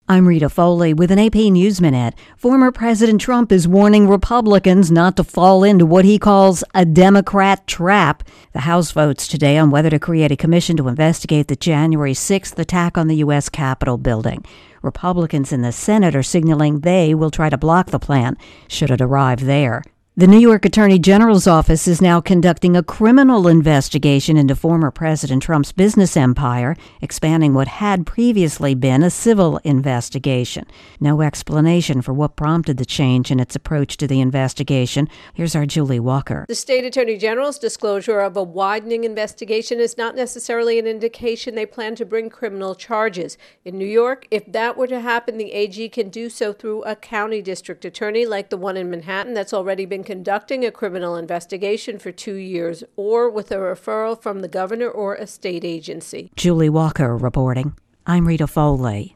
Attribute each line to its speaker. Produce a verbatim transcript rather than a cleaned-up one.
Speaker 1: I'm Rita Foley with an A P News Minute. Former President Trump is warning Republicans not to fall into what he calls a Democrat trap. The House votes today on whether to create a commission to investigate the January sixth attack on the U S Capitol building. Republicans in the Senate are signaling they will try to block the plan should it arrive there. The New York Attorney General's office is now conducting a criminal investigation into former President Trump's business empire, expanding what had previously been a civil investigation. No explanation for what prompted the change in its approach to the investigation. Here's our Julie Walker.
Speaker 2: The state attorney general's disclosure of a widening investigation is not necessarily an indication they plan to bring criminal charges. In New York, if that were to happen, the A G can do so through a county district attorney like the one in Manhattan that's already been conducting a criminal investigation for two years, or with a referral from the governor or a state agency.
Speaker 1: Julie Walker reporting. I'm Rita Foley.